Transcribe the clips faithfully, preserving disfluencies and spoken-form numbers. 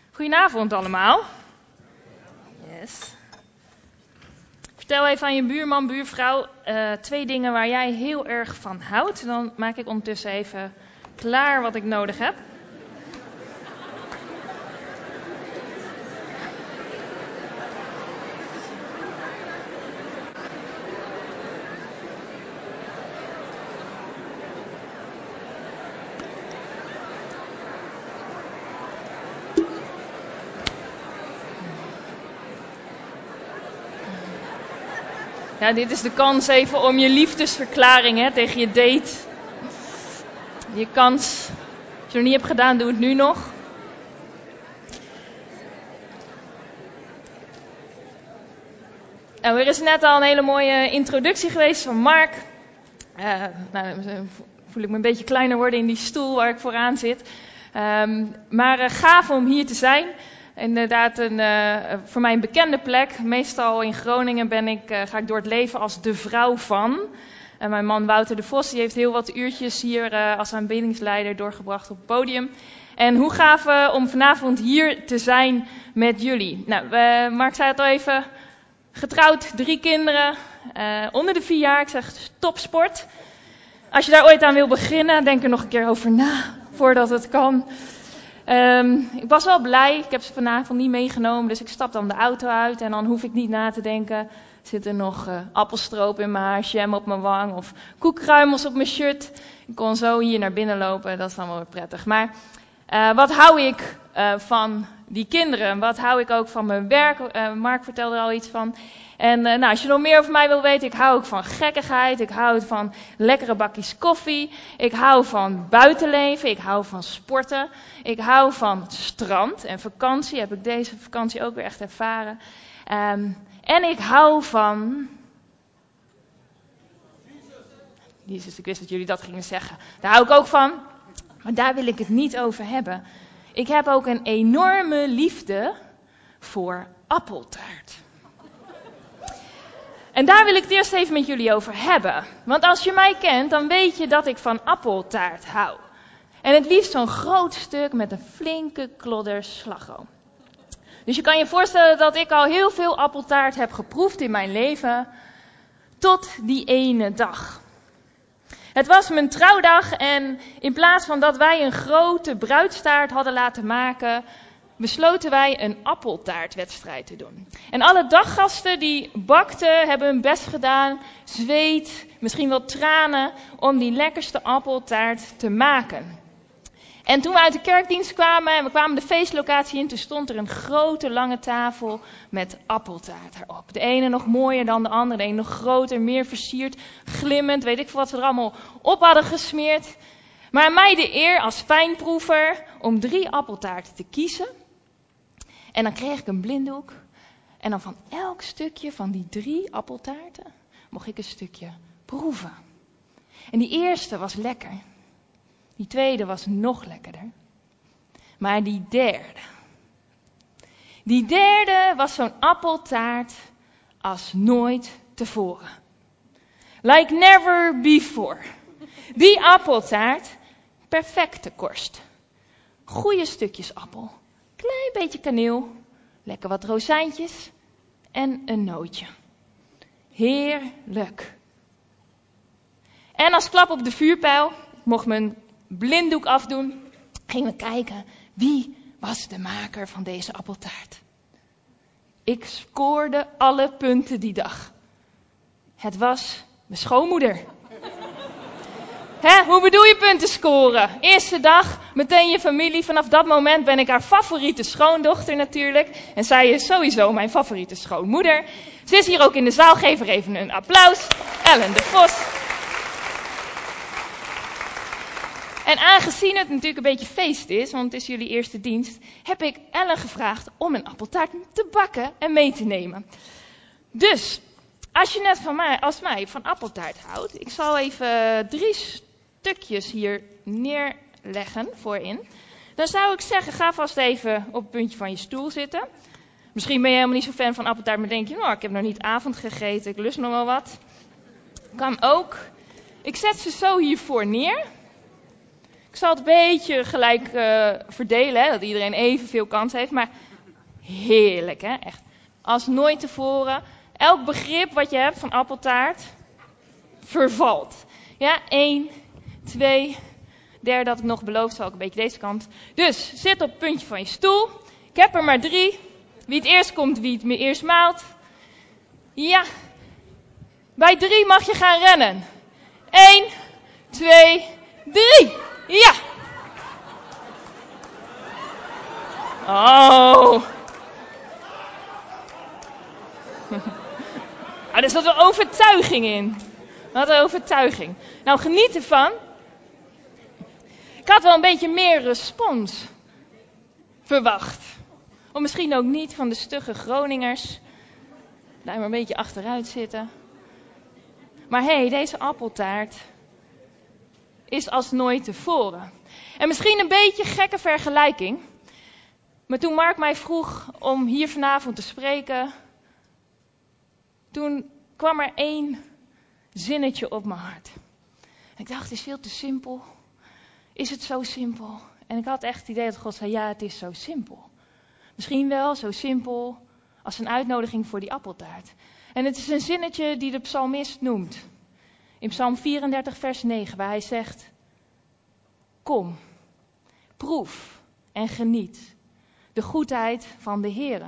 Goedenavond allemaal. Yes. Vertel even aan je buurman, buurvrouw, uh, twee dingen waar jij heel erg van houdt. Dan maak ik ondertussen even klaar wat ik nodig heb. Ja, dit is de kans even om je liefdesverklaring hè, tegen je date. Je kans, als je het nog niet hebt gedaan, doe het nu nog. Nou, er is net al een hele mooie introductie geweest van Mark. Uh, nou, voel ik me een beetje kleiner worden in die stoel waar ik vooraan zit. Um, maar uh, gaaf om hier te zijn. Inderdaad, een, uh, voor mij een bekende plek. Meestal in Groningen ben ik, uh, ga ik door het leven als de vrouw van. En mijn man Wouter de Vos die heeft heel wat uurtjes hier uh, als aanbiddingsleider doorgebracht op het podium. En hoe gaaf uh, om vanavond hier te zijn met jullie. Nou, uh, Mark zei het al even. Getrouwd, drie kinderen, uh, onder de vier jaar. Ik zeg topsport. Als je daar ooit aan wil beginnen, denk er nog een keer over na voordat het kan. Um, ik was wel blij, ik heb ze vanavond niet meegenomen, dus ik stap dan de auto uit en dan hoef ik niet na te denken. Zit er nog uh, appelstroop in mijn haar, jam op mijn wang of koekkruimels op mijn shirt. Ik kon zo hier naar binnen lopen, dat is dan wel weer prettig. Maar uh, wat hou ik uh, van die kinderen? Wat hou ik ook van mijn werk? Uh, Mark vertelde er al iets van. En uh, nou, als je nog meer over mij wil weten, ik hou ook van gekkigheid. Ik hou van lekkere bakjes koffie. Ik hou van buitenleven. Ik hou van sporten. Ik hou van het strand en vakantie. Heb ik deze vakantie ook weer echt ervaren. Um, en ik hou van... Jezus, ik wist dat jullie dat gingen zeggen. Daar hou ik ook van. Maar daar wil ik het niet over hebben. Ik heb ook een enorme liefde voor appeltaart. En daar wil ik het eerst even met jullie over hebben. Want als je mij kent, dan weet je dat ik van appeltaart hou. En het liefst zo'n groot stuk met een flinke klodder slagroom. Dus je kan je voorstellen dat ik al heel veel appeltaart heb geproefd in mijn leven. Tot die ene dag. Het was mijn trouwdag en in plaats van dat wij een grote bruidstaart hadden laten maken, besloten wij een appeltaartwedstrijd te doen. En alle daggasten die bakten, hebben hun best gedaan, zweet, misschien wel tranen, om die lekkerste appeltaart te maken. En toen we uit de kerkdienst kwamen en we kwamen de feestlocatie in, toen stond er een grote lange tafel met appeltaart erop. De ene nog mooier dan de andere, de ene nog groter, meer versierd, glimmend, weet ik veel wat ze er allemaal op hadden gesmeerd. Maar aan mij de eer als fijnproever om drie appeltaarten te kiezen. En dan kreeg ik een blinddoek. En dan van elk stukje van die drie appeltaarten mocht ik een stukje proeven. En die eerste was lekker. Die tweede was nog lekkerder. Maar die derde. Die derde was zo'n appeltaart als nooit tevoren. Like never before. Die appeltaart, perfecte korst. Goeie stukjes appel. Klein beetje kaneel. Lekker wat rozijntjes. En een nootje. Heerlijk. En als klap op de vuurpijl, ik mocht mijn blinddoek afdoen, gingen we kijken wie was de maker van deze appeltaart. Ik scoorde alle punten die dag. Het was mijn schoonmoeder. Hè, hoe bedoel je punten scoren? Eerste dag, meteen je familie. Vanaf dat moment ben ik haar favoriete schoondochter natuurlijk. En zij is sowieso mijn favoriete schoonmoeder. Ze is hier ook in de zaal, geef er even een applaus. Ellen de Vos. En aangezien het natuurlijk een beetje feest is, want het is jullie eerste dienst, heb ik Ellen gevraagd om een appeltaart te bakken en mee te nemen. Dus, als je net van mij, als mij van appeltaart houdt, ik zal even drie stukjes hier neerleggen voorin. Dan zou ik zeggen, ga vast even op het puntje van je stoel zitten. Misschien ben je helemaal niet zo fan van appeltaart, maar denk je, nou, ik heb nog niet avond gegeten, ik lust nog wel wat. Kan ook. Ik zet ze zo hiervoor neer. Ik zal het een beetje gelijk uh, verdelen, hè, dat iedereen evenveel kans heeft. Maar heerlijk, hè? Echt. Als nooit tevoren. Elk begrip wat je hebt van appeltaart vervalt. Ja, één, twee, derde had ik nog beloofd, zal ik een beetje deze kant. Dus, zit op het puntje van je stoel. Ik heb er maar drie. Wie het eerst komt, wie het eerst maalt. Ja. Bij drie mag je gaan rennen. Eén, twee, drie. Ja. Oh. Ah, er zat wel overtuiging in. Wat een overtuiging. Nou, geniet ervan. Ik had wel een beetje meer respons verwacht. Of misschien ook niet van de stugge Groningers. Daar maar een beetje achteruit zitten. Maar hé, hey, deze appeltaart is als nooit tevoren. En misschien een beetje gekke vergelijking. Maar toen Mark mij vroeg om hier vanavond te spreken, toen kwam er één zinnetje op mijn hart. En ik dacht, het is veel te simpel. Is het zo simpel? En ik had echt het idee dat God zei, ja, het is zo simpel. Misschien wel zo simpel als een uitnodiging voor die appeltaart. En het is een zinnetje die de psalmist noemt. In Psalm vierendertig vers negen, waar hij zegt, kom, proef en geniet de goedheid van de Heere.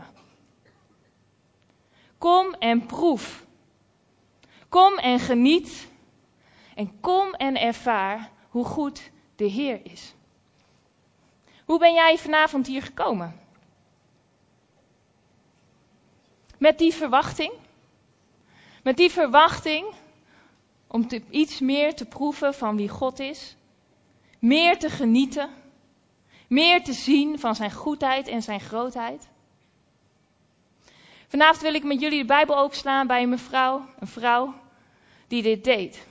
Kom en proef. Kom en geniet. En kom en ervaar hoe goed de Heer is. Hoe ben jij vanavond hier gekomen? Met die verwachting? Met die verwachting om te, iets meer te proeven van wie God is? Meer te genieten? Meer te zien van zijn goedheid en zijn grootheid? Vanavond wil ik met jullie de Bijbel openslaan bij een mevrouw, een vrouw die dit deed.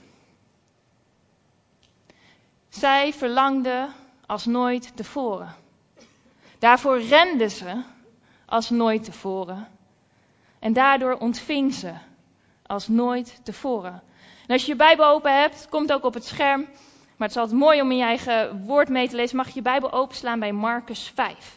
Zij verlangde als nooit tevoren. Daarvoor rende ze als nooit tevoren. En daardoor ontving ze als nooit tevoren. En als je je Bijbel open hebt, het komt ook op het scherm, maar het is altijd mooi om in je eigen woord mee te lezen, mag je je Bijbel openslaan bij Markus vijf.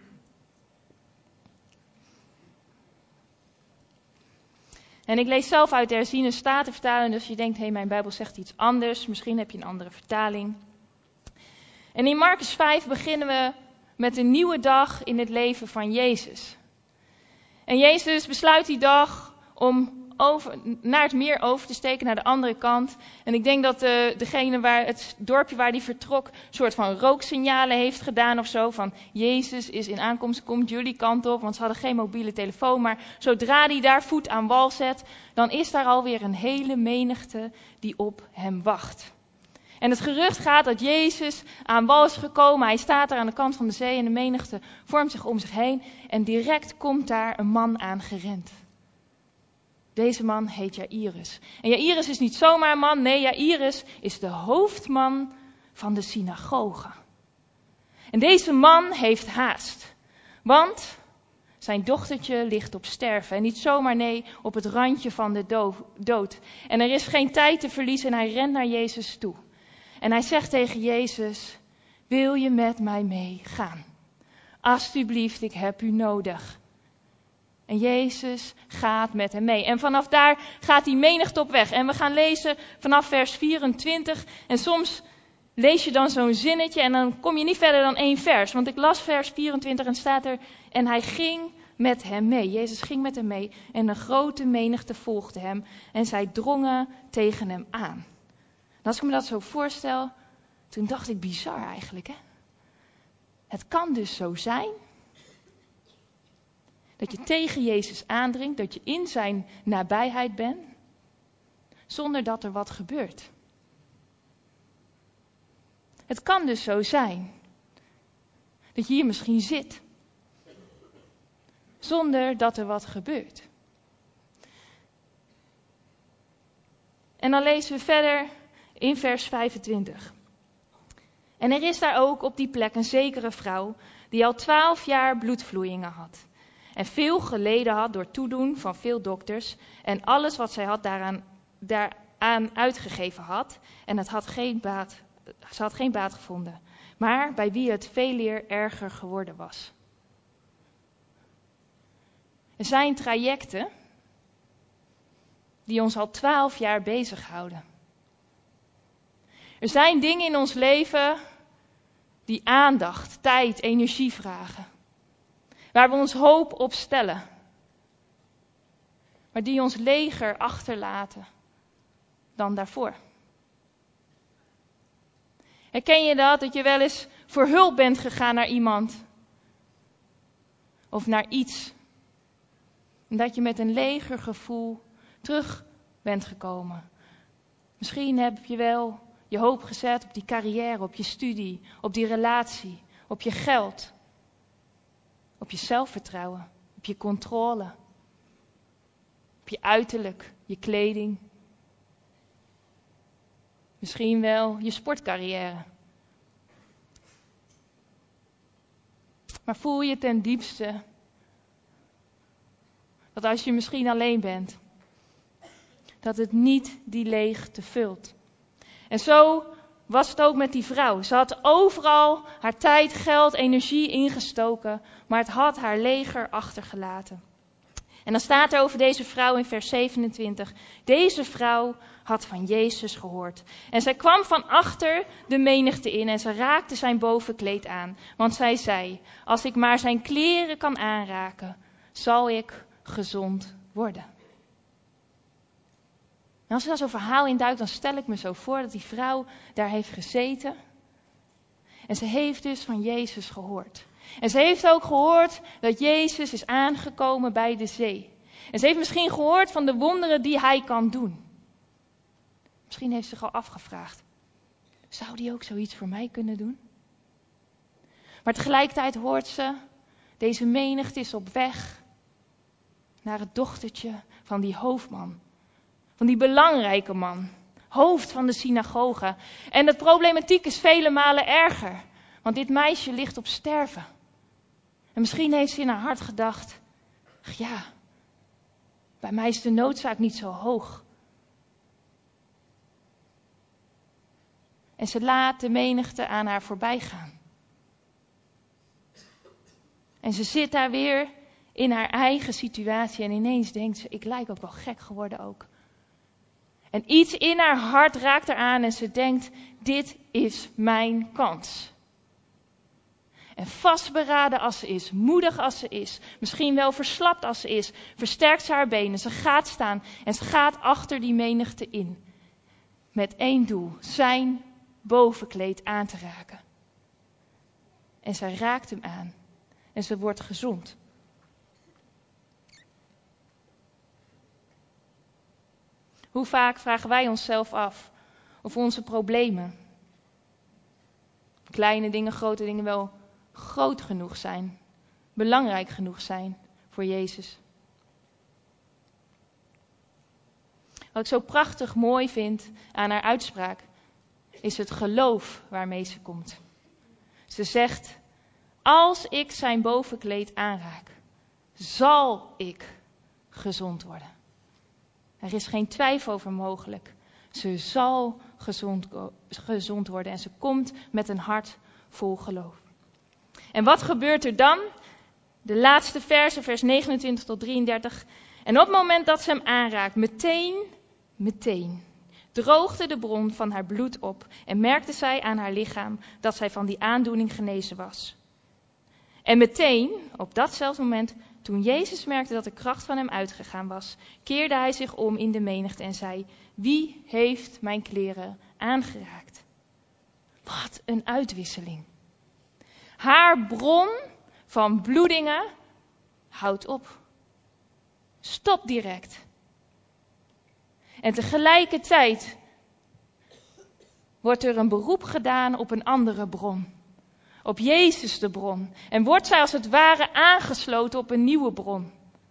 En ik lees zelf uit de herziene statenvertaling, dus je denkt, hé, hey, mijn Bijbel zegt iets anders, misschien heb je een andere vertaling. En in Markus vijf beginnen we met een nieuwe dag in het leven van Jezus. En Jezus besluit die dag om over, naar het meer over te steken, naar de andere kant. En ik denk dat de, degene waar het dorpje waar hij vertrok, een soort van rooksignalen heeft gedaan of zo. Van Jezus is in aankomst, komt jullie kant op, want ze hadden geen mobiele telefoon. Maar zodra hij daar voet aan wal zet, dan is daar alweer een hele menigte die op hem wacht. En het gerucht gaat dat Jezus aan wal is gekomen. Hij staat daar aan de kant van de zee en de menigte vormt zich om zich heen. En direct komt daar een man aan gerend. Deze man heet Jairus. En Jairus is niet zomaar een man. Nee, Jairus is de hoofdman van de synagoge. En deze man heeft haast. Want zijn dochtertje ligt op sterven. En niet zomaar, nee, op het randje van de dood. En er is geen tijd te verliezen en hij rent naar Jezus toe. En hij zegt tegen Jezus, wil je met mij meegaan? Alsjeblieft, ik heb u nodig. En Jezus gaat met hem mee. En vanaf daar gaat die menigte op weg. En we gaan lezen vanaf vers vierentwintig. En soms lees je dan zo'n zinnetje en dan kom je niet verder dan één vers. Want ik las vers vierentwintig en staat er, en hij ging met hem mee. Jezus ging met hem mee en een grote menigte volgde hem. En zij drongen tegen hem aan. En als ik me dat zo voorstel, toen dacht ik bizar eigenlijk, hè? Het kan dus zo zijn dat je tegen Jezus aandringt, dat je in zijn nabijheid bent, zonder dat er wat gebeurt. Het kan dus zo zijn dat je hier misschien zit, zonder dat er wat gebeurt. En dan lezen we verder in vers vijfentwintig. En er is daar ook op die plek een zekere vrouw die al twaalf jaar bloedvloeien had. En veel geleden had door toedoen van veel dokters. En alles wat zij had daaraan, daaraan uitgegeven had. En het had geen baat, ze had geen baat gevonden. maar bij wie het veeleer erger geworden was. Er zijn trajecten die ons al twaalf jaar bezighouden. Er zijn dingen in ons leven die aandacht, tijd, energie vragen. Waar we ons hoop op stellen. Maar die ons leger achterlaten dan daarvoor. Herken je dat? Dat je wel eens voor hulp bent gegaan naar iemand. Of naar iets. En dat je met een leger gevoel terug bent gekomen. Misschien heb je wel je hoop gezet op die carrière, op je studie, op die relatie, op je geld. Op je zelfvertrouwen, op je controle. Op je uiterlijk, je kleding. Misschien wel je sportcarrière. Maar voel je ten diepste dat als je misschien alleen bent, dat het niet die leegte vult. En zo was het ook met die vrouw. Ze had overal haar tijd, geld, energie ingestoken, maar het had haar leger achtergelaten. En dan staat er over deze vrouw in vers zevenentwintig. Deze vrouw had van Jezus gehoord. En zij kwam van achter de menigte in en ze raakte zijn bovenkleed aan. Want zij zei, als ik maar zijn kleren kan aanraken, zal ik gezond worden. En als je dan zo'n verhaal induikt, dan stel ik me zo voor dat die vrouw daar heeft gezeten. En ze heeft dus van Jezus gehoord. En ze heeft ook gehoord dat Jezus is aangekomen bij de zee. En ze heeft misschien gehoord van de wonderen die hij kan doen. Misschien heeft ze zich al afgevraagd, zou die ook zoiets voor mij kunnen doen? Maar tegelijkertijd hoort ze, deze menigte is op weg naar het dochtertje van die hoofdman. Van die belangrijke man. Hoofd van de synagoge. En de problematiek is vele malen erger. Want dit meisje ligt op sterven. En misschien heeft ze in haar hart gedacht, ja, bij mij is de noodzaak niet zo hoog. En ze laat de menigte aan haar voorbij gaan. En ze zit daar weer in haar eigen situatie en ineens denkt ze, ik lijk ook wel gek geworden ook. En iets in haar hart raakt haar aan en ze denkt, dit is mijn kans. En vastberaden als ze is, moedig als ze is, misschien wel verslapt als ze is, versterkt ze haar benen, ze gaat staan en ze gaat achter die menigte in. Met één doel, zijn bovenkleed aan te raken. En zij raakt hem aan en ze wordt gezond. Hoe vaak vragen wij onszelf af of onze problemen, kleine dingen, grote dingen, wel groot genoeg zijn, belangrijk genoeg zijn voor Jezus. Wat ik zo prachtig mooi vind aan haar uitspraak, is het geloof waarmee ze komt. Ze zegt, als ik zijn bovenkleed aanraak, zal ik gezond worden. Er is geen twijfel over mogelijk. Ze zal gezond, gezond worden en ze komt met een hart vol geloof. En wat gebeurt er dan? De laatste versen, vers negenentwintig tot drieëndertig. En op het moment dat ze hem aanraakt, meteen, meteen, droogde de bron van haar bloed op en merkte zij aan haar lichaam dat zij van die aandoening genezen was. En meteen, op datzelfde moment, toen Jezus merkte dat de kracht van hem uitgegaan was, keerde hij zich om in de menigte en zei, wie heeft mijn kleren aangeraakt? Wat een uitwisseling. Haar bron van bloedingen houdt op. Stop direct. En tegelijkertijd wordt er een beroep gedaan op een andere bron. Op Jezus de bron. En wordt zij als het ware aangesloten op een nieuwe bron.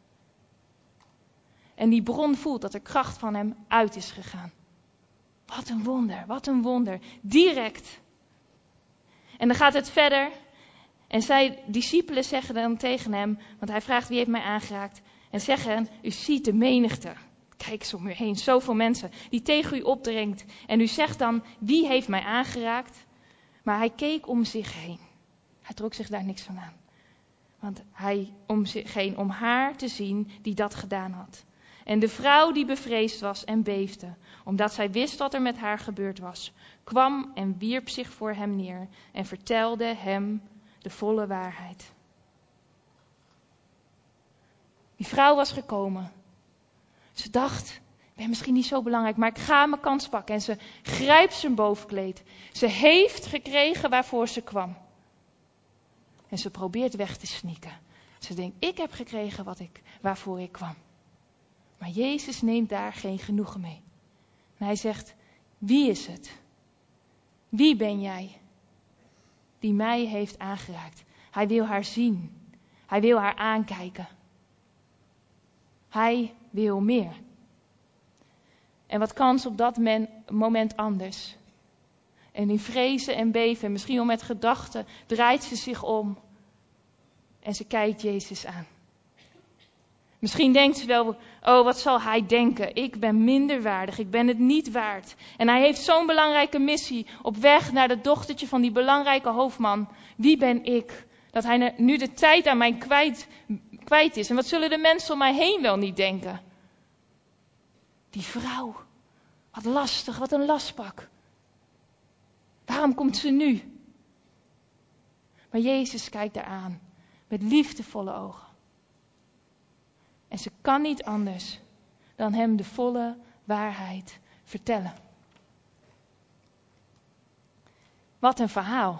En die bron voelt dat de kracht van hem uit is gegaan. Wat een wonder, wat een wonder. Direct. En dan gaat het verder. En zij, discipelen, zeggen dan tegen hem, want hij vraagt wie heeft mij aangeraakt. En zeggen, u ziet de menigte. Kijk eens om u heen, zoveel mensen die tegen u opdringt. En u zegt dan, wie heeft mij aangeraakt? Maar hij keek om zich heen. Hij trok zich daar niks van aan. Want hij om zich heen om haar te zien die dat gedaan had. En de vrouw die bevreesd was en beefde, omdat zij wist wat er met haar gebeurd was, kwam en wierp zich voor hem neer en vertelde hem de volle waarheid. Die vrouw was gekomen. Ze dacht, ik ben misschien niet zo belangrijk, maar ik ga mijn kans pakken. En ze grijpt zijn bovenkleed. Ze heeft gekregen waarvoor ze kwam. En ze probeert weg te sneaken. Ze denkt, ik heb gekregen wat ik, waarvoor ik kwam. Maar Jezus neemt daar geen genoegen mee. En hij zegt, wie is het? Wie ben jij die mij heeft aangeraakt? Hij wil haar zien. Hij wil haar aankijken. Hij wil meer. En wat kan ze op dat men, moment anders? En in vrezen en beven, misschien wel met gedachten, draait ze zich om. En ze kijkt Jezus aan. Misschien denkt ze wel, oh wat zal hij denken? Ik ben minderwaardig, ik ben het niet waard. En hij heeft zo'n belangrijke missie op weg naar het dochtertje van die belangrijke hoofdman. Wie ben ik? Dat hij nu de tijd aan mij kwijt, kwijt is. En wat zullen de mensen om mij heen wel niet denken? Die vrouw, wat lastig, wat een lastpak. Waarom komt ze nu? Maar Jezus kijkt haar aan met liefdevolle ogen. En ze kan niet anders dan hem de volle waarheid vertellen. Wat een verhaal.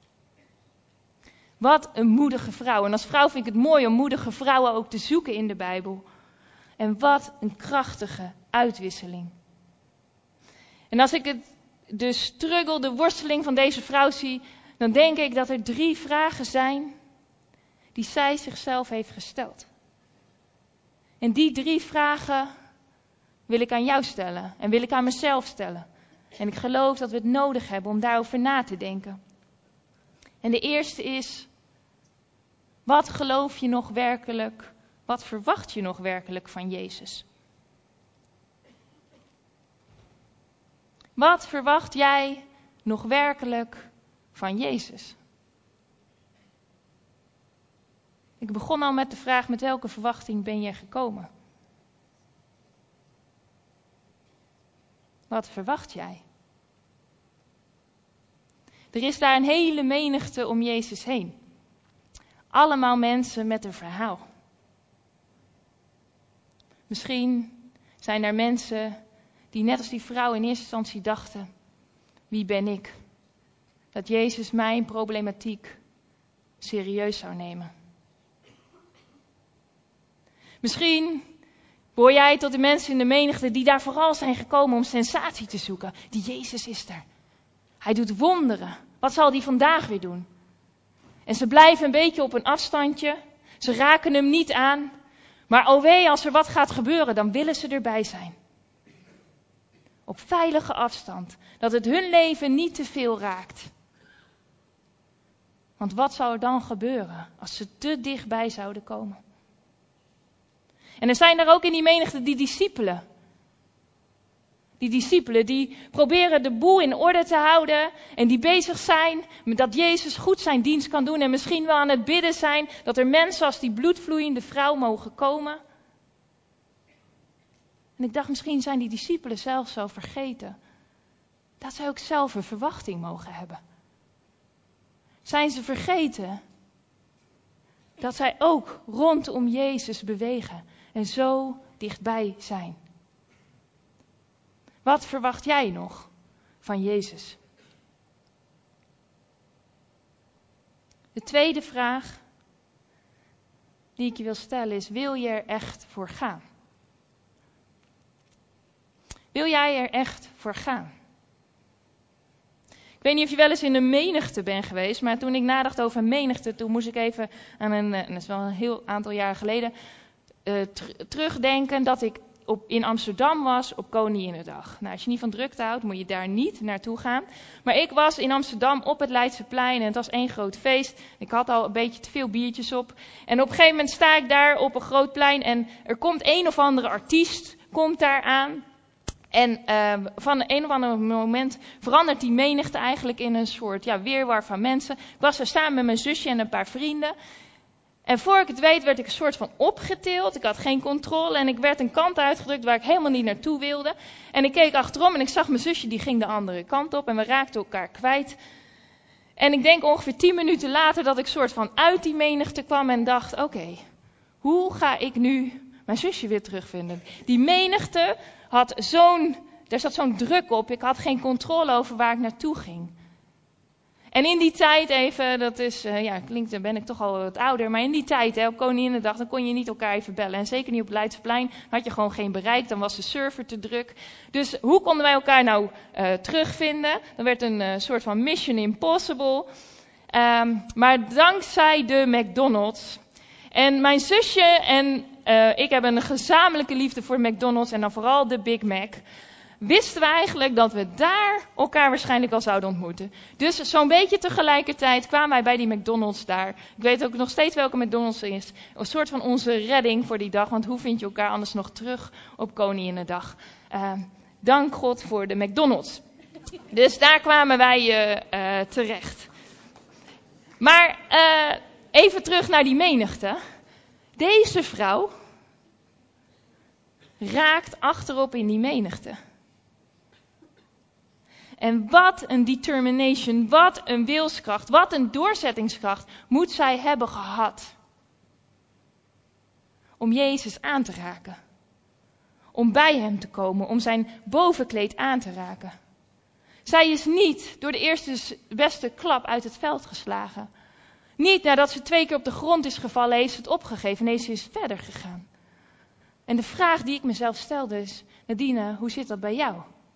Wat een moedige vrouw. En als vrouw vind ik het mooi om moedige vrouwen ook te zoeken in de Bijbel. En wat een krachtige uitwisseling. En als ik het, de struggle, de worsteling van deze vrouw zie, dan denk ik dat er drie vragen zijn die zij zichzelf heeft gesteld. En die drie vragen wil ik aan jou stellen en wil ik aan mezelf stellen. En ik geloof dat we het nodig hebben om daarover na te denken. En de eerste is, wat geloof je nog werkelijk, wat verwacht je nog werkelijk van Jezus? Wat verwacht jij nog werkelijk van Jezus? Ik begon al met de vraag, met welke verwachting ben je gekomen? Wat verwacht jij? Er is daar een hele menigte om Jezus heen. Allemaal mensen met een verhaal. Misschien zijn er mensen die net als die vrouw in eerste instantie dachten, wie ben ik? Dat Jezus mijn problematiek serieus zou nemen. Misschien behoor jij tot de mensen in de menigte die daar vooral zijn gekomen om sensatie te zoeken. Die Jezus is er. Hij doet wonderen. Wat zal hij vandaag weer doen? En ze blijven een beetje op een afstandje. Ze raken hem niet aan. Maar oh wee, als er wat gaat gebeuren, dan willen ze erbij zijn. Op veilige afstand. Dat het hun leven niet te veel raakt. Want wat zou er dan gebeuren als ze te dichtbij zouden komen? En er zijn er ook in die menigte die discipelen. Die discipelen die proberen de boel in orde te houden. En die bezig zijn met dat Jezus goed zijn dienst kan doen. En misschien wel aan het bidden zijn dat er mensen als die bloedvloeiende vrouw mogen komen. En ik dacht, misschien zijn die discipelen zelf zo vergeten. Dat zij ook zelf een verwachting mogen hebben. Zijn ze vergeten dat zij ook rondom Jezus bewegen. En zo dichtbij zijn. Wat verwacht jij nog van Jezus? De tweede vraag die ik je wil stellen is, wil je er echt voor gaan? Wil jij er echt voor gaan? Ik weet niet of je wel eens in een menigte bent geweest, maar toen ik nadacht over een menigte, toen moest ik even aan een, en dat is wel een heel aantal jaren geleden, uh, t- terugdenken dat ik op, in Amsterdam was op Koninginnedag. Nou, als je niet van drukte houdt, moet je daar niet naartoe gaan. Maar ik was in Amsterdam op het Leidseplein en het was één groot feest. Ik had al een beetje te veel biertjes op. En op een gegeven moment sta ik daar op een groot plein en er komt een of andere artiest, komt daar aan. En uh, van een of ander moment verandert die menigte eigenlijk in een soort ja, weerwar van mensen. Ik was er samen met mijn zusje en een paar vrienden. En voor ik het weet werd ik een soort van opgetild. Ik had geen controle en ik werd een kant uitgedrukt waar ik helemaal niet naartoe wilde. En ik keek achterom en ik zag mijn zusje, die ging de andere kant op en we raakten elkaar kwijt. En ik denk ongeveer tien minuten later dat ik soort van uit die menigte kwam en dacht, oké, okay, hoe ga ik nu mijn zusje weer terugvinden? Die menigte had zo'n, daar zat zo'n druk op, ik had geen controle over waar ik naartoe ging. En in die tijd even, dat is, uh, ja, klinkt, dan ben ik toch al wat ouder, maar in die tijd, hè, op Koninginnedag, dan kon je niet elkaar even bellen. En zeker niet op Leidsplein, dan had je gewoon geen bereik, dan was de server te druk. Dus hoe konden wij elkaar nou uh, terugvinden? Dan werd een uh, soort van mission impossible. Um, maar dankzij de McDonald's. En mijn zusje en uh, ik hebben een gezamenlijke liefde voor McDonald's en dan vooral de Big Mac. Wisten we eigenlijk dat we daar elkaar waarschijnlijk al zouden ontmoeten. Dus zo'n beetje tegelijkertijd kwamen wij bij die McDonald's daar. Ik weet ook nog steeds welke McDonald's er is. Een soort van onze redding voor die dag, want hoe vind je elkaar anders nog terug op Koninginnedag? Uh, dank God voor de McDonald's. Dus daar kwamen wij uh, uh, terecht. Maar uh, even terug naar die menigte. Deze vrouw raakt achterop in die menigte. En wat een determination, wat een wilskracht, wat een doorzettingskracht moet zij hebben gehad. Om Jezus aan te raken. Om bij hem te komen, om zijn bovenkleed aan te raken. Zij is niet door de eerste beste klap uit het veld geslagen. Niet nadat ze twee keer op de grond is gevallen, heeft ze het opgegeven. Nee, ze is verder gegaan. En de vraag die ik mezelf stelde is, Nadine, hoe zit dat bij jou?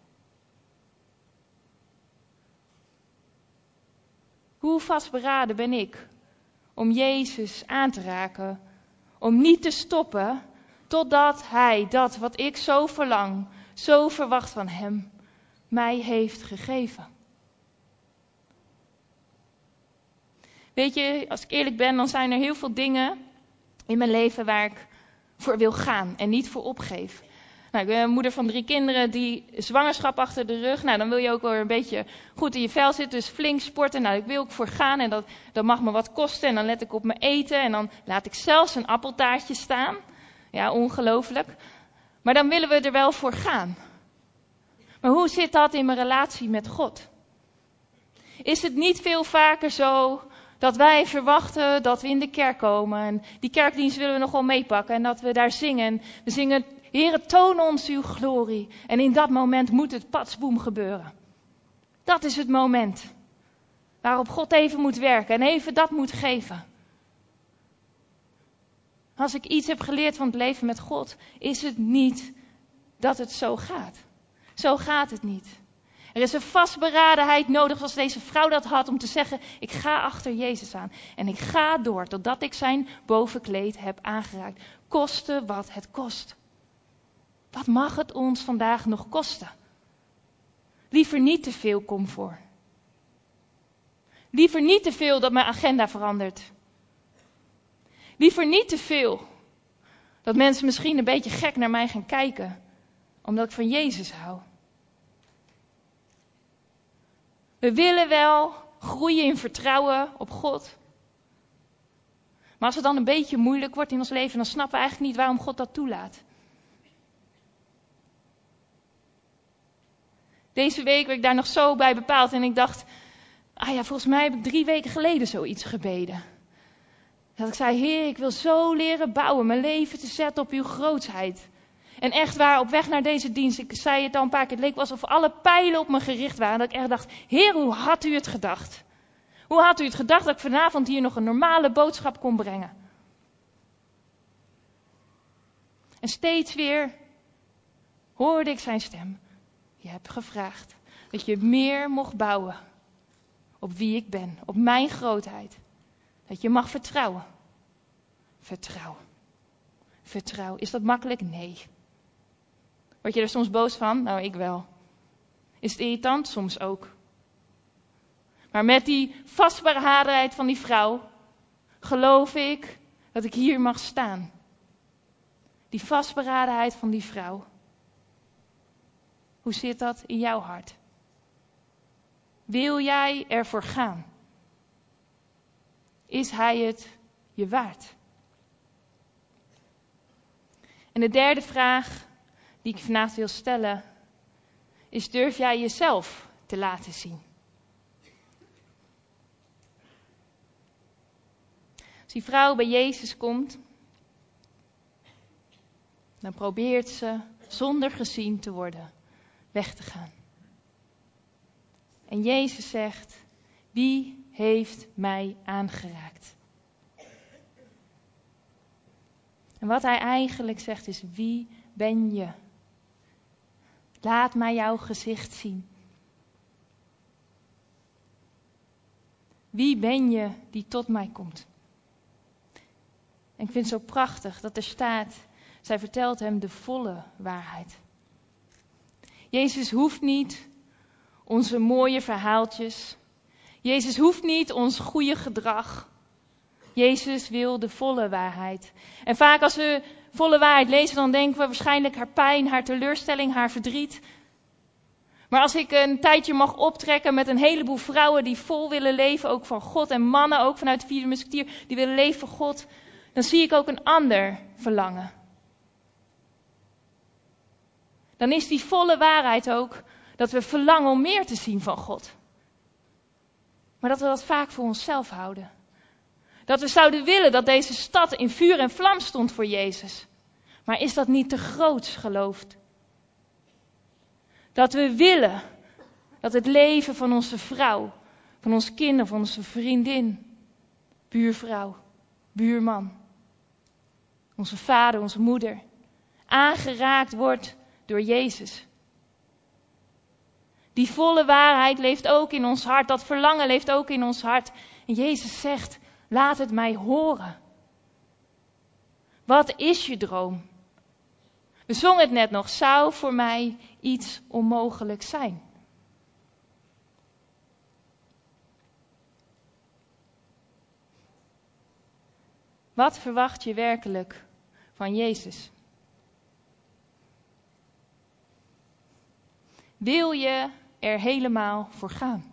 Hoe vastberaden ben ik om Jezus aan te raken, om niet te stoppen totdat Hij dat wat ik zo verlang, zo verwacht van Hem, mij heeft gegeven. Weet je, als ik eerlijk ben, dan zijn er heel veel dingen in mijn leven waar ik voor wil gaan en niet voor opgeef. Nou, ik ben moeder van drie kinderen, die zwangerschap achter de rug. Nou, dan wil je ook wel een beetje goed in je vel zitten, dus flink sporten. Nou, ik wil ook voor gaan en dat, dat mag me wat kosten. En dan let ik op mijn eten en dan laat ik zelfs een appeltaartje staan. Ja, ongelooflijk. Maar dan willen we er wel voor gaan. Maar hoe zit dat in mijn relatie met God? Is het niet veel vaker zo dat wij verwachten dat we in de kerk komen en die kerkdienst willen we nog wel meepakken en dat we daar zingen. We zingen, Heere, toon ons uw glorie. En in dat moment moet het patsboem gebeuren. Dat is het moment waarop God even moet werken en even dat moet geven. Als ik iets heb geleerd van het leven met God, is het niet dat het zo gaat. Zo gaat het niet. Er is een vastberadenheid nodig zoals deze vrouw dat had om te zeggen, ik ga achter Jezus aan. En ik ga door totdat ik zijn bovenkleed heb aangeraakt. Koste wat het kost. Wat mag het ons vandaag nog kosten? Liever niet te veel comfort. Liever niet te veel dat mijn agenda verandert. Liever niet te veel dat mensen misschien een beetje gek naar mij gaan kijken, omdat ik van Jezus hou. We willen wel groeien in vertrouwen op God. Maar als het dan een beetje moeilijk wordt in ons leven, dan snappen we eigenlijk niet waarom God dat toelaat. Deze week werd ik daar nog zo bij bepaald en ik dacht, ah ja, volgens mij heb ik drie weken geleden zoiets gebeden. Dat ik zei, Heer, ik wil zo leren bouwen, mijn leven te zetten op uw grootsheid. En echt waar, op weg naar deze dienst, ik zei het al een paar keer, het leek alsof alle pijlen op me gericht waren. Dat ik echt dacht, Heer, hoe had u het gedacht? Hoe had u het gedacht dat ik vanavond hier nog een normale boodschap kon brengen? En steeds weer hoorde ik zijn stem. Je hebt gevraagd dat je meer mocht bouwen op wie ik ben, op mijn grootheid. Dat je mag vertrouwen. Vertrouw. Vertrouw. Is dat makkelijk? Nee. Word je er soms boos van? Nou, ik wel. Is het irritant? Soms ook. Maar met die vastberadenheid van die vrouw geloof ik dat ik hier mag staan. Die vastberadenheid van die vrouw. Hoe zit dat in jouw hart? Wil jij ervoor gaan? Is hij het je waard? En de derde vraag die ik vanavond wil stellen is: durf jij jezelf te laten zien? Als die vrouw bij Jezus komt, dan probeert ze zonder gezien te worden weg te gaan. En Jezus zegt: wie heeft mij aangeraakt? En wat hij eigenlijk zegt is: wie ben je? Laat mij jouw gezicht zien. Wie ben je die tot mij komt? En ik vind het zo prachtig dat er staat: zij vertelt hem de volle waarheid. Jezus hoeft niet onze mooie verhaaltjes. Jezus hoeft niet ons goede gedrag. Jezus wil de volle waarheid. En vaak als we volle waarheid lezen, dan denken we waarschijnlijk haar pijn, haar teleurstelling, haar verdriet. Maar als ik een tijdje mag optrekken met een heleboel vrouwen die vol willen leven, ook van God, en mannen ook vanuit de vierde musketier, die willen leven voor God, dan zie ik ook een ander verlangen. Dan is die volle waarheid ook dat we verlangen om meer te zien van God. Maar dat we dat vaak voor onszelf houden. Dat we zouden willen dat deze stad in vuur en vlam stond voor Jezus. Maar is dat niet te groots geloofd? Dat we willen dat het leven van onze vrouw, van ons kind, van onze vriendin, buurvrouw, buurman, onze vader, onze moeder, aangeraakt wordt door Jezus. Die volle waarheid leeft ook in ons hart, dat verlangen leeft ook in ons hart. En Jezus zegt: laat het mij horen. Wat is je droom? We zongen het net nog: zou voor mij iets onmogelijk zijn? Wat verwacht je werkelijk van Jezus? Wil je er helemaal voor gaan?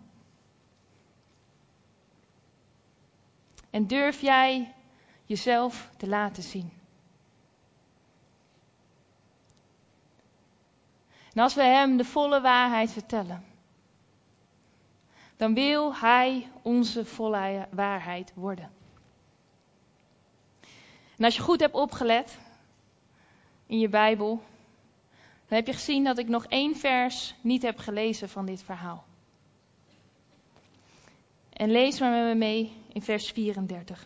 En durf jij jezelf te laten zien? En als we hem de volle waarheid vertellen, dan wil hij onze volle waarheid worden. En als je goed hebt opgelet in je Bijbel, dan heb je gezien dat ik nog één vers niet heb gelezen van dit verhaal. En lees maar met me mee in vers vierendertig.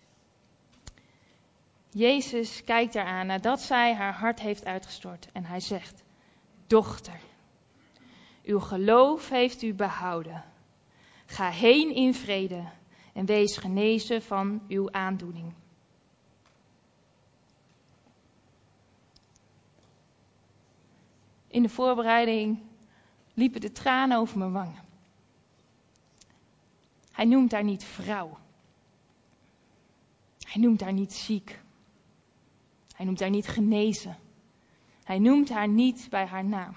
Jezus kijkt haar aan nadat zij haar hart heeft uitgestort en hij zegt: dochter, uw geloof heeft u behouden. Ga heen in vrede en wees genezen van uw aandoening. In de voorbereiding liepen de tranen over mijn wangen. Hij noemt haar niet vrouw. Hij noemt haar niet ziek. Hij noemt haar niet genezen. Hij noemt haar niet bij haar naam.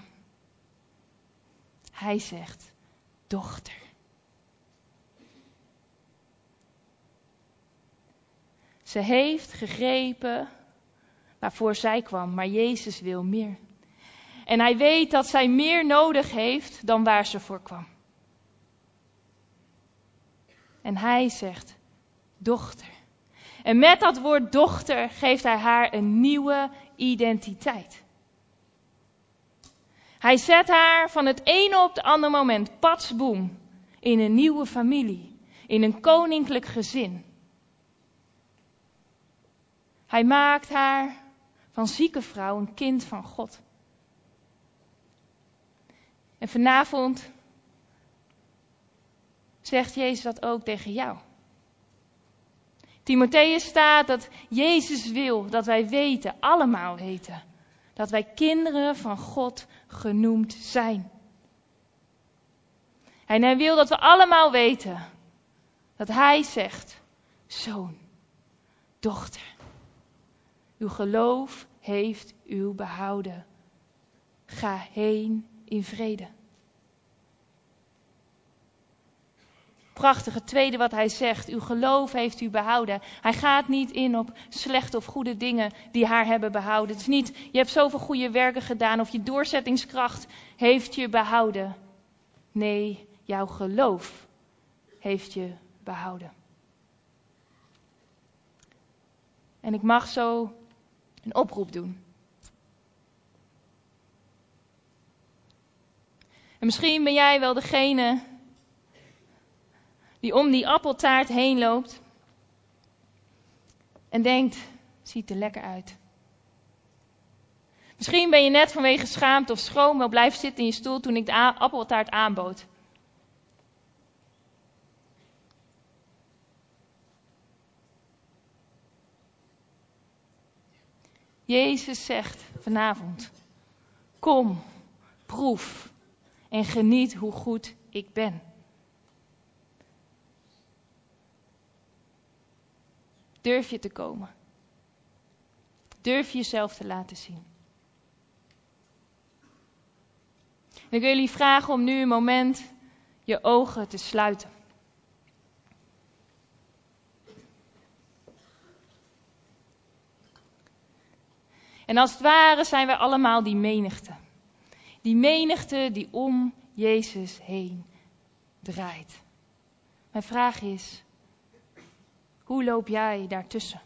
Hij zegt: dochter. Ze heeft gegrepen waarvoor zij kwam, maar Jezus wil meer. En hij weet dat zij meer nodig heeft dan waar ze voor kwam. En hij zegt: dochter. En met dat woord dochter geeft hij haar een nieuwe identiteit. Hij zet haar van het ene op het andere moment, patsboem, in een nieuwe familie, in een koninklijk gezin. Hij maakt haar van zieke vrouw een kind van God. En vanavond zegt Jezus dat ook tegen jou. Timotheus staat dat Jezus wil dat wij weten, allemaal weten, dat wij kinderen van God genoemd zijn. En hij wil dat we allemaal weten dat hij zegt: zoon, dochter, uw geloof heeft u behouden. Ga heen in vrede. Prachtig, het tweede wat hij zegt. Uw geloof heeft u behouden. Hij gaat niet in op slechte of goede dingen die haar hebben behouden. Het is niet, je hebt zoveel goede werken gedaan of je doorzettingskracht heeft je behouden. Nee, jouw geloof heeft je behouden. En ik mag zo een oproep doen. En misschien ben jij wel degene die om die appeltaart heen loopt en denkt, ziet er lekker uit. Misschien ben je net vanwege schaamte of schroom wel blijven zitten in je stoel toen ik de a- appeltaart aanbood. Jezus zegt vanavond, kom, proef en geniet hoe goed ik ben. Durf je te komen? Durf je jezelf te laten zien? En ik wil jullie vragen om nu een moment je ogen te sluiten. En als het ware zijn we allemaal die menigte. Die menigte die om Jezus heen draait. Mijn vraag is, hoe loop jij daartussen?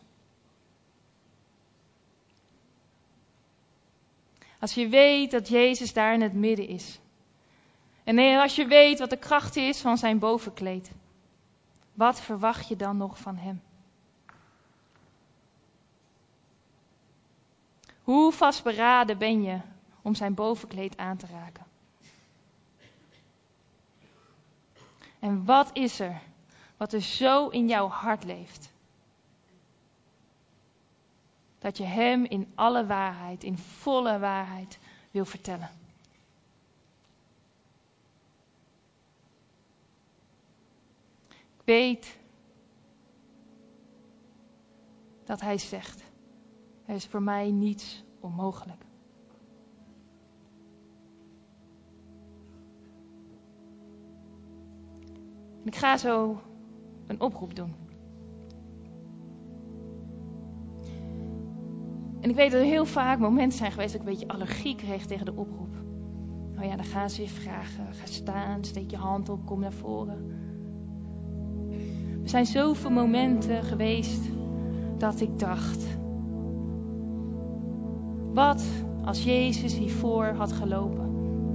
Als je weet dat Jezus daar in het midden is. En als je weet wat de kracht is van zijn bovenkleed. Wat verwacht je dan nog van hem? Hoe vastberaden ben je om zijn bovenkleed aan te raken? En wat is er wat er zo in jouw hart leeft? Dat je hem in alle waarheid, in volle waarheid wil vertellen. Ik weet dat hij zegt, er is voor mij niets onmogelijk. En ik ga zo een oproep doen. En ik weet dat er heel vaak momenten zijn geweest dat ik een beetje allergie kreeg tegen de oproep. Nou ja, dan gaan ze je vragen, ga staan, steek je hand op, kom naar voren. Er zijn zoveel momenten geweest dat ik dacht, wat als Jezus hiervoor had gelopen?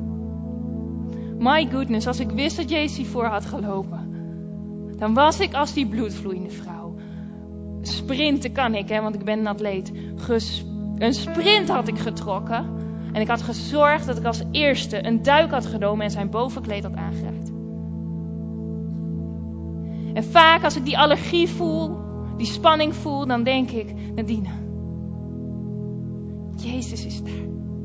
My goodness, als ik wist dat Jezus hiervoor had gelopen, dan was ik als die bloedvloeiende vrouw. Sprinten kan ik, hè, want ik ben een atleet. Ges- een sprint had ik getrokken. En ik had gezorgd dat ik als eerste een duik had genomen en zijn bovenkleed had aangeraakt. En vaak als ik die allergie voel, die spanning voel, dan denk ik, Nadine, Jezus is daar.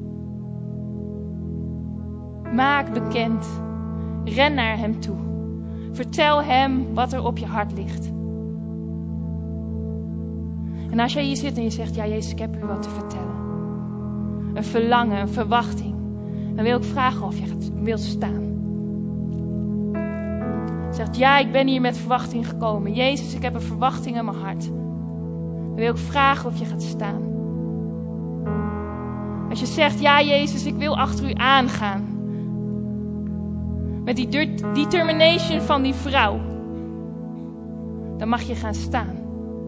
Maak bekend. Ren naar hem toe. Vertel hem wat er op je hart ligt. En als jij hier zit en je zegt, ja Jezus, ik heb u wat te vertellen. Een verlangen, een verwachting. Dan wil ik vragen of je gaat, wilt staan. Zegt, ja, ik ben hier met verwachting gekomen. Jezus, ik heb een verwachting in mijn hart. Dan wil ik vragen of je gaat staan. Als je zegt, ja Jezus, ik wil achter u aangaan. Met die determination van die vrouw. Dan mag je gaan staan.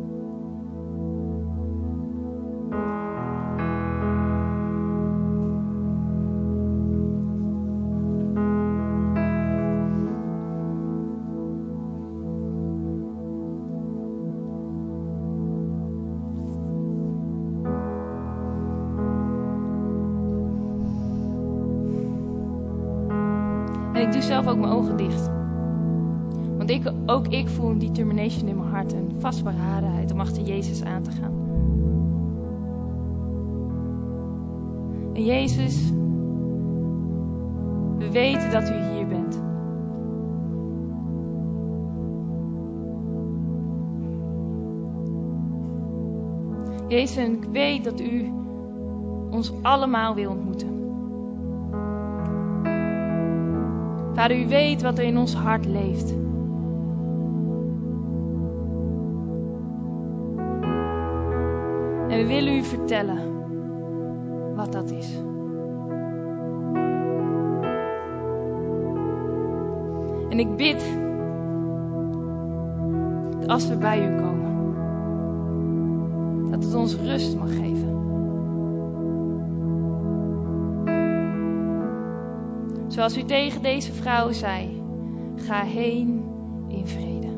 En ik doe zelf ook mijn ogen dicht. Want ik, ook ik voel een determination in mijn hart. Een vastberadenheid om achter Jezus aan te gaan. En Jezus, we weten dat u hier bent. Jezus, en ik weet dat u ons allemaal wil ontmoeten. Vader, u weet wat er in ons hart leeft. En we willen u vertellen wat dat is. En ik bid dat als we bij u komen, dat het ons rust mag geven. Zoals u tegen deze vrouw zei, ga heen in vrede.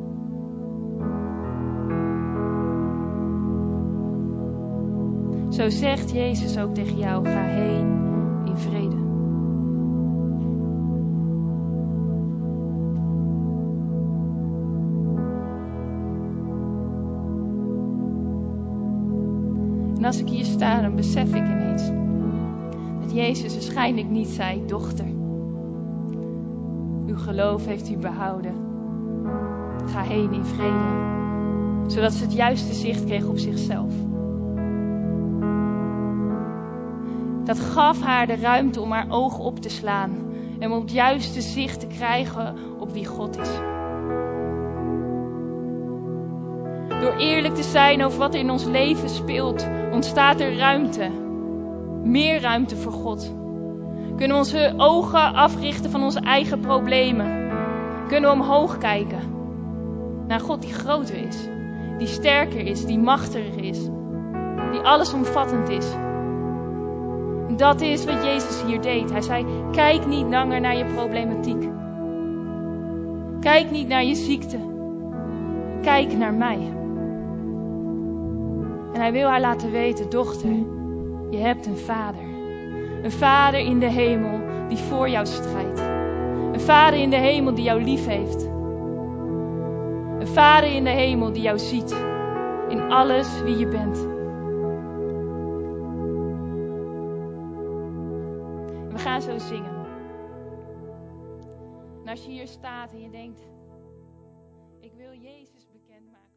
Zo zegt Jezus ook tegen jou, ga heen in vrede. En als ik hier sta, dan besef ik ineens dat Jezus waarschijnlijk niet zei, dochter, uw geloof heeft u behouden. Ga heen in vrede. Zodat ze het juiste zicht kreeg op zichzelf. Dat gaf haar de ruimte om haar ogen op te slaan. En om het juiste zicht te krijgen op wie God is. Door eerlijk te zijn over wat er in ons leven speelt, ontstaat er ruimte. Meer ruimte voor God. Kunnen we onze ogen africhten van onze eigen problemen. Kunnen we omhoog kijken. Naar God die groter is. Die sterker is. Die machtiger is. Die allesomvattend is. En dat is wat Jezus hier deed. Hij zei, kijk niet langer naar je problematiek. Kijk niet naar je ziekte. Kijk naar mij. En hij wil haar laten weten, dochter, je hebt een vader. Een vader in de hemel die voor jou strijdt. Een vader in de hemel die jou lief heeft. Een vader in de hemel die jou ziet. In alles wie je bent. En we gaan zo zingen. En als je hier staat en je denkt, ik wil Jezus bekendmaken.